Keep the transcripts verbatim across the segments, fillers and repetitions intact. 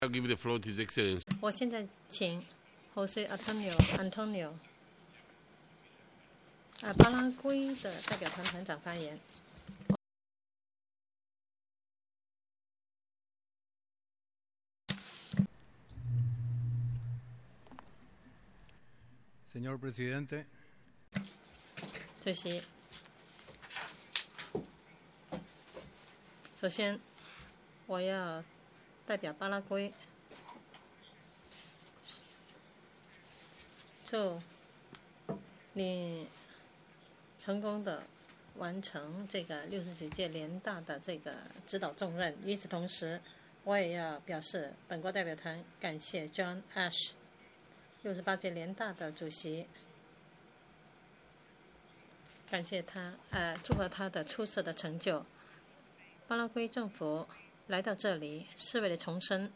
I'll give the floor to His Excellency. 我现在请 Jose Antonio Antonio 啊巴拉圭的代表团团长发言。 Señor Presidente, 主席，首先我要代表巴拉圭祝你成功的完成这个六十九届联大的这个指导重任。与此同时，我也要表示本国代表团感谢 John Ash 六十八届联大的主席，感谢他，呃，祝贺他的出色的成就。巴拉圭政府来到这里是为了重申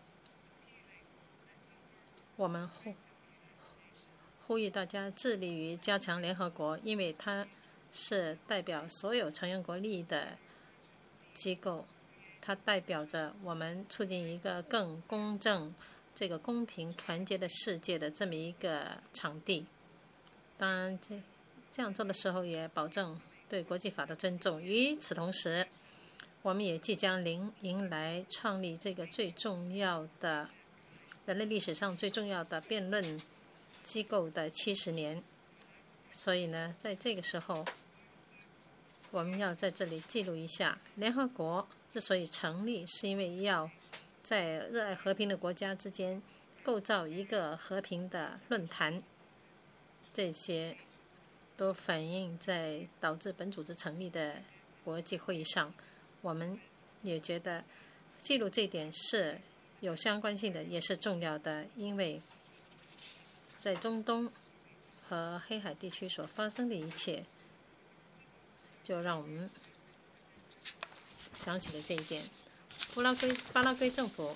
我们呼呼吁大家致力于加强联合国，因为它是代表所有成员国利益的机构，它代表着我们促进一个更公正、这个公平、团结的世界的这么一个场地。当然，这这样做的时候也保证对国际法的尊重。与此同时，我们也即将迎迎来创立这个最重要的人类历史上最重要的辩论机构的七十年。所以呢，在这个时候，我们要在这里记录一下，联合国之所以成立，是因为要在热爱和平的国家之间构造一个和平的论坛。这些都反映在导致本组织成立的国际会议上。我们也觉得记录这一点是有相关性的，也是重要的，因为在中东和黑海地区所发生的一切，就让我们想起了这一点。巴拉圭巴拉圭政府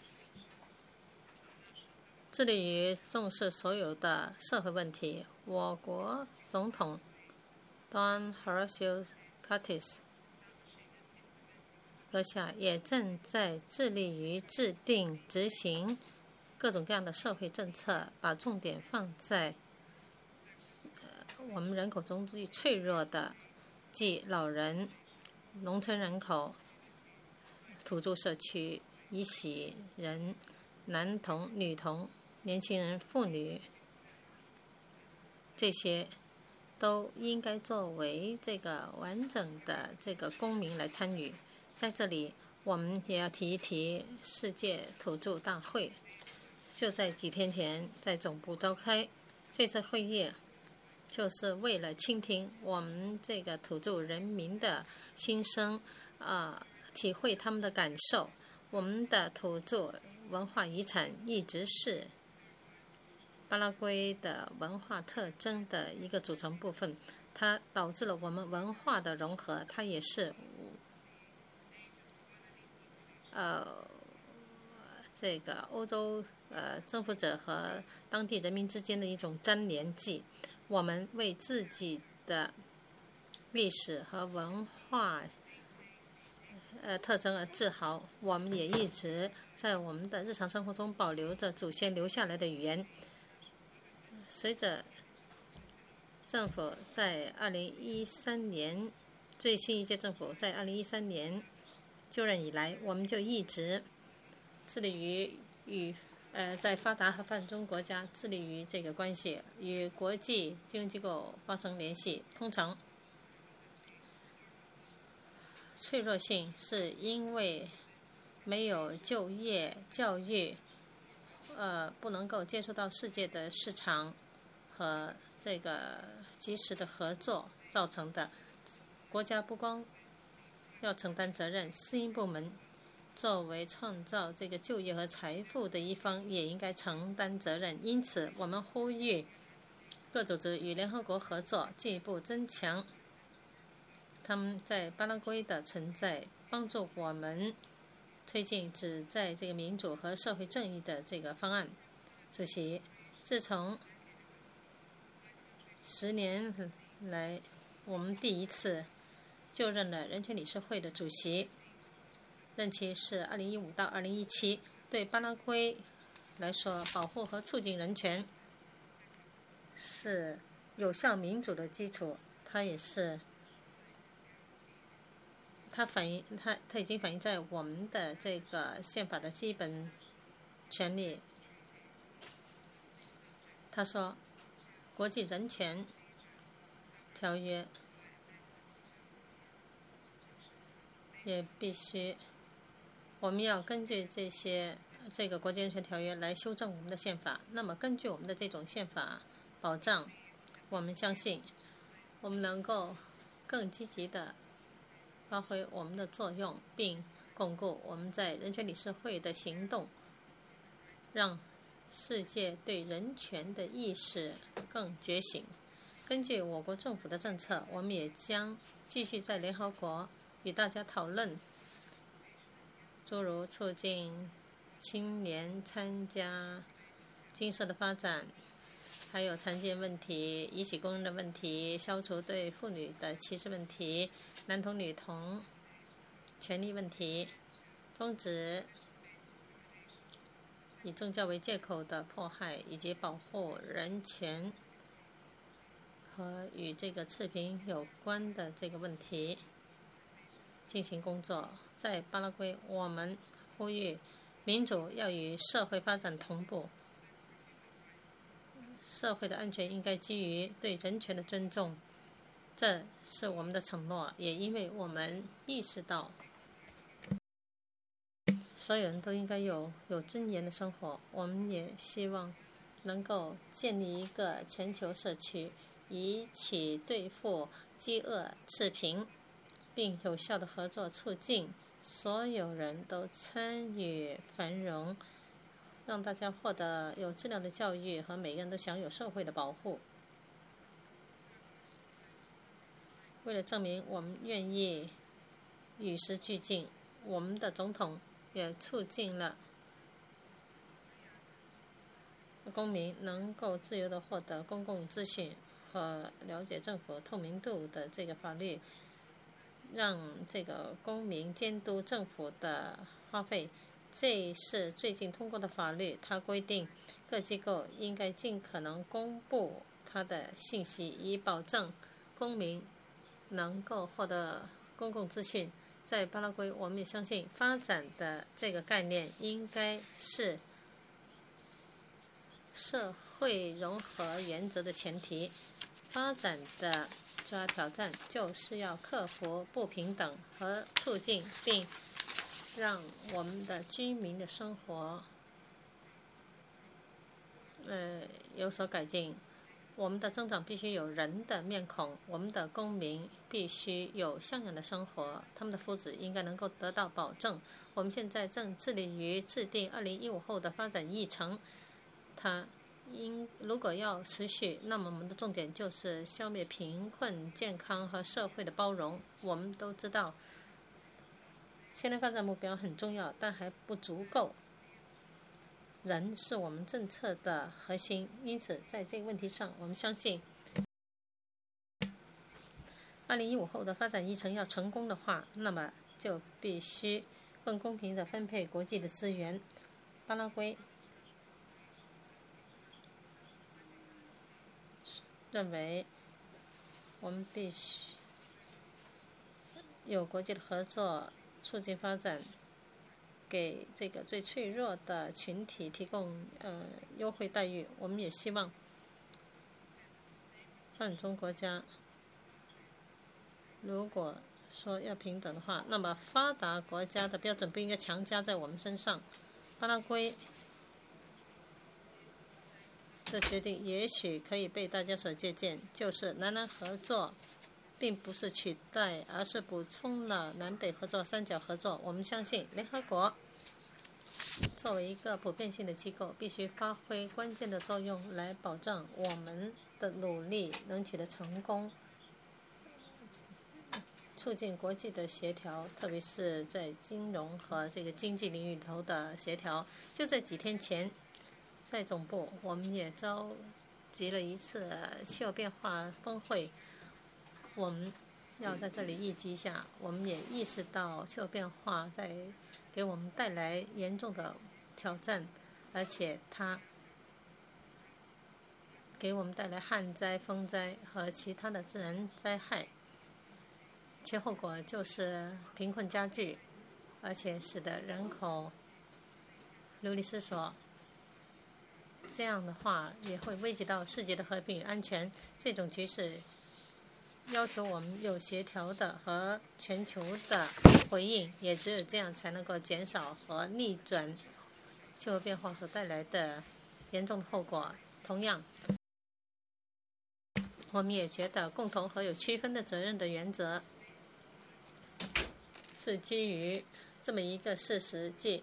致力于重视所有的社会问题。我国总统 Don Horacio Cartes 阁下也正在致力于制定、执行各种各样的社会政策，把重点放在、呃、我们人口中最脆弱的，即老人、农村人口、土著社区、遗洗人、男童、女童、年轻人、妇女，这些都应该作为这个完整的这个公民来参与。在这里，我们也要提一提世界土著大会，就在几天前在总部召开。这次会议就是为了倾听我们这个土著人民的心声，啊、呃，体会他们的感受。我们的土著文化遗产一直是巴拉圭的文化特征的一个组成部分，它导致了我们文化的融合，它也是呃这个欧洲呃征服者和当地人民之间的一种粘连剂。我们为自己的历史和文化呃特征而自豪，我们也一直在我们的日常生活中保留着祖先留下来的语言。随着政府在二零一三年最新一届政府在二零一三年就任以来，我们就一直致力于与呃在发达和发展中国家致力于这个关系，与国际金融机构发生联系。通常脆弱性是因为没有就业、教育，呃，不能够接触到世界的市场和这个及时的合作造成的。国家不光要承担责任，私营部门作为创造这个就业和财富的一方，也应该承担责任。因此，我们呼吁各组织与联合国合作，进一步增强他们在巴拉圭的存在，帮助我们推进旨在这个民主和社会正义的这个方案。主席，自从十年来，我们第一次就任了人权理事会的主席，任期是二零一五到二零一七。 对巴拉圭来说，保护和促进人权是有效民主的基础，它也是它反映它它已经反映在我们的这个宪法的基本权利。他说，国际人权条约也必须，我们要根据这些这个国际人权条约来修正我们的宪法。那么，根据我们的这种宪法保障，我们相信我们能够更积极地发挥我们的作用，并巩固我们在人权理事会的行动，让世界对人权的意识更觉醒。根据我国政府的政策，我们也将继续在联合国与大家讨论诸如促进青年参加经社的发展，还有残疾人问题、遗弃工人的问题、消除对妇女的歧视问题、男童女童权利问题，终止以宗教为借口的迫害，以及保护人权和与这个赤贫有关的这个问题进行工作。在巴拉圭，我们呼吁民主要与社会发展同步，社会的安全应该基于对人权的尊重，这是我们的承诺。也因为我们意识到所有人都应该有有尊严的生活，我们也希望能够建立一个全球社区，一起对付饥饿、赤贫，并有效的合作，促进所有人都参与繁荣，让大家获得有质量的教育，和每个人都享有社会的保护。为了证明我们愿意与时俱进，我们的总统也促进了公民能够自由地获得公共资讯和了解政府透明度的这个法律，让这个公民监督政府的花费。这是最近通过的法律，它规定各机构应该尽可能公布它的信息，以保证公民能够获得公共资讯。在巴拉圭，我们也相信发展的这个概念应该是社会融合原则的前提。发展的主要挑战就是要克服不平等和促进，并让我们的居民的生活呃有所改进。我们的增长必须有人的面孔，我们的公民必须有像样的生活，他们的福祉应该能够得到保证。我们现在正致力于制定二零一五后的发展议程，它应如果要持续，那么我们的重点就是消灭贫困、健康和社会的包容。我们都知道千年发展目标很重要，但还不足够。人是我们政策的核心，因此在这个问题上，我们相信二零一五后的发展议程要成功的话，那么就必须更公平地分配国际的资源。巴拉圭认为我们必须有国际的合作，促进发展，给这个最脆弱的群体提供呃优惠待遇。我们也希望发展中国家如果说要平等的话，那么发达国家的标准不应该强加在我们身上。巴拉圭这决定也许可以被大家所借鉴，就是南南合作并不是取代，而是补充了南北合作、三角合作。我们相信联合国作为一个普遍性的机构，必须发挥关键的作用，来保障我们的努力能取得成功，促进国际的协调，特别是在金融和这个经济领域里头的协调。就在几天前，在总部我们也召集了一次气候变化峰会，我们要在这里预计一下。我们也意识到气候变化在给我们带来严重的挑战，而且它给我们带来旱灾、风灾和其他的自然灾害，其后果就是贫困加剧，而且使得人口流离失所。这样的话也会危及到世界的和平与安全。这种局势要求我们有协调的和全球的回应，也只有这样才能够减少和逆转气候变化所带来的严重的后果。同样，我们也觉得共同和有区分的责任的原则是基于这么一个事实，即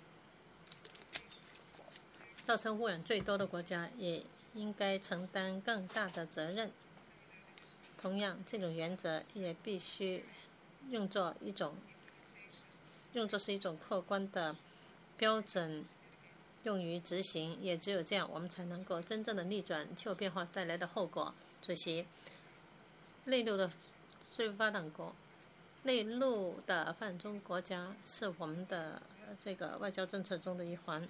造成污染最多的国家也应该承担更大的责任。同样，这种原则也必须用作一种用作是一种客观的标准用于执行，也只有这样，我们才能够真正的逆转气候变化带来的后果。主席，内陆的最发展国、内陆的发展中国家是我们的这个外交政策中的一环。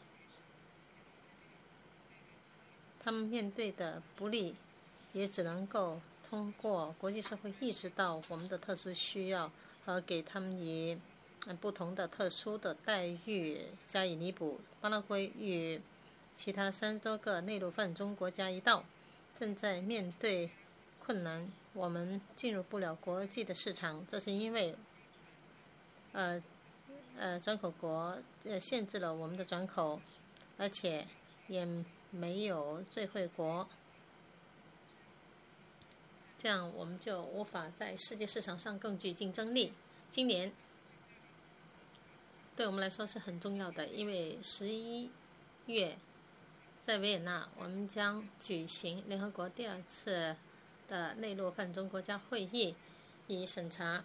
他们面对的不利，也只能够通过国际社会意识到我们的特殊需要和给他们以不同的特殊的待遇加以弥补。巴拉圭与其他三十多个内陆发展中国家一道，正在面对困难，我们进入不了国际的市场，这是因为呃呃转口国呃限制了我们的转口，而且也没有最惠国，这样我们就无法在世界市场上更具竞争力。今年对我们来说是很重要的，因为十一月在维也纳，我们将举行联合国第二次的内陆发展中国家会议，以审查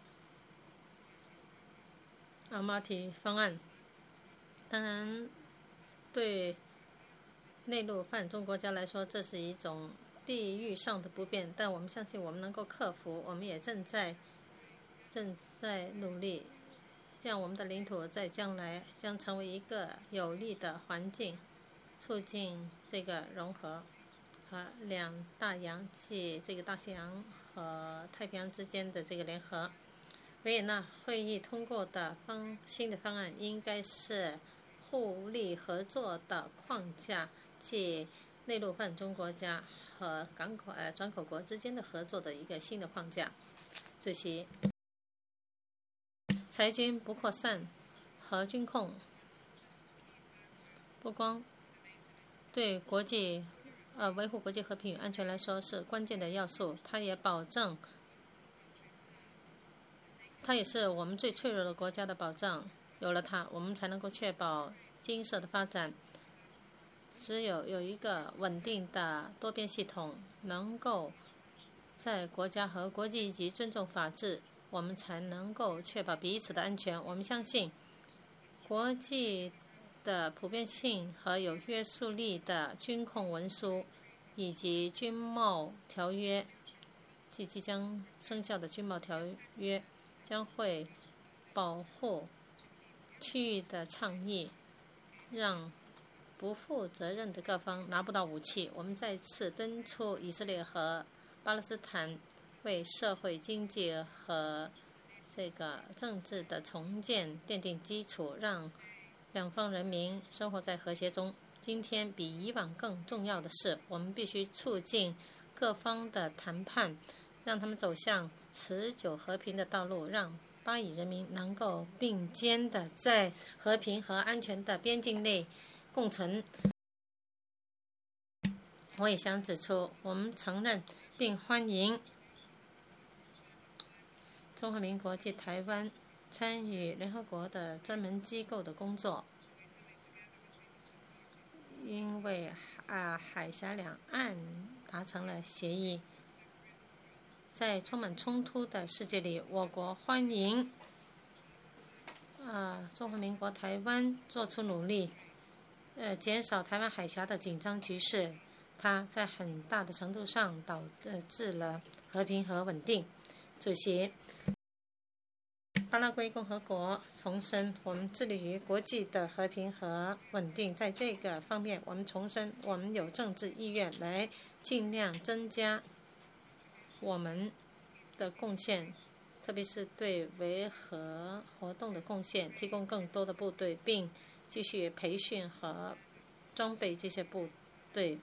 阿马提方案。当然，对内陆发展中国家来说，这是一种地域上的不便，但我们相信我们能够克服，我们也正在正在努力，这样我们的领土在将来将成为一个有利的环境，促进这个融合和两大洋即这个大西洋和太平洋之间的这个联合。维也纳会议通过的方新的方案应该是互利合作的框架，即内陆发展中国家和港口呃转口国之间的合作的一个新的框架。主席，裁军不扩散和军控不光对国际呃维护国际和平与安全来说是关键的要素，它也保证，它也是我们最脆弱的国家的保障。有了它，我们才能够确保经社的发展。只有有一个稳定的多边系统，能够在国家和国际以及尊重法治，我们才能够确保彼此的安全。我们相信，国际的普遍性和有约束力的军控文书以及军贸条约，即即将生效的军贸条约，将会保护区域的倡议，让不负责任的各方拿不到武器。我们再次敦促以色列和巴勒斯坦为社会、经济和这个政治的重建奠定基础，让两方人民生活在和谐中。今天比以往更重要的是，我们必须促进各方的谈判，让他们走向持久和平的道路，让巴以人民能够并肩的在和平和安全的边境内共存。我也想指出，我们承认并欢迎中华民国及台湾参与联合国的专门机构的工作，因为啊海峡两岸达成了协议。在充满冲突的世界里，我国欢迎啊中华民国台湾做出努力，呃减少台湾海峡的紧张局势。它在很大的程度上导致了和平和稳定。主席， 巴拉圭共和国重申，我们致力于国际的和平和稳定。在这个方面，我们重申，我们有政治意愿来尽量增加我们的贡献，特别是对维和活动的贡献，提供更多的部队，并继续培训和装备这些部队。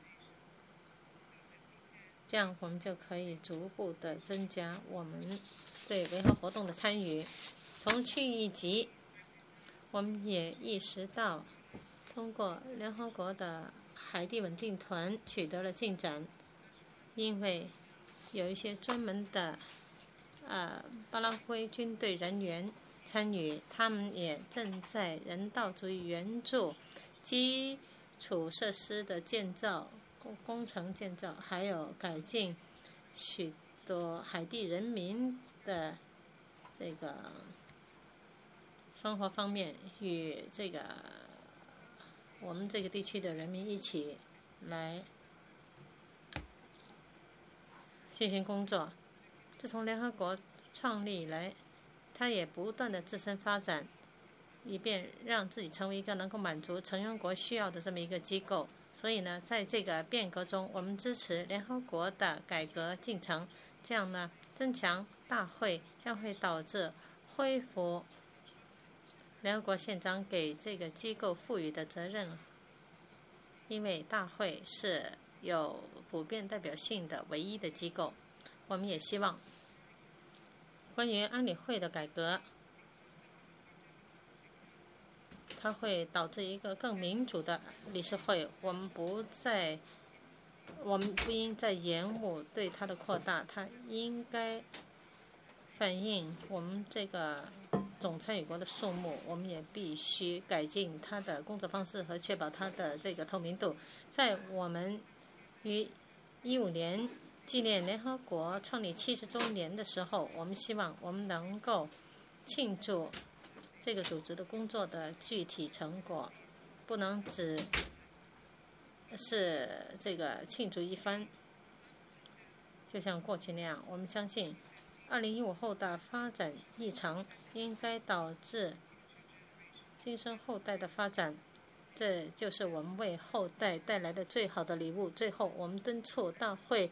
这样我们就可以逐步的增加我们对维和活动的参与。从区域一级，我们也意识到，通过联合国的海地稳定团取得了进展，因为有一些专门的呃巴拉圭军队人员参与，他们也正在人道主义援助、基础设施的建造、工程建造，还有改进许多海地人民的这个生活方面，与这个我们这个地区的人民一起来进行工作。自从联合国创立以来，它也不断的自身发展，以便让自己成为一个能够满足成员国需要的这么一个机构。所以呢，在这个变革中，我们支持联合国的改革进程。这样呢，增强大会将会导致恢复联合国宪章给这个机构赋予的责任，因为大会是有普遍代表性的唯一的机构。我们也希望关于安理会的改革，它会导致一个更民主的理事会。我们不再，我们不应再延误对它的扩大，它应该反映我们这个总参与国的数目。我们也必须改进它的工作方式和确保它的这个透明度。在我们于一五年纪念联合国创立七十周年的时候，我们希望我们能够庆祝这个组织的工作的具体成果，不能只是这个庆祝一番，就像过去那样。我们相信二零一五后的发展异常应该导致今生后代的发展，这就是我们为后代带来的最好的礼物。最后，我们敦促大会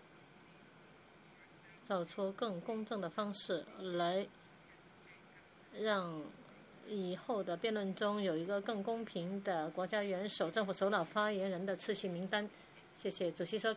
找出更公正的方式，来让以后的辩论中有一个更公平的国家元首、政府首脑、发言人的次序名单。谢谢主席说。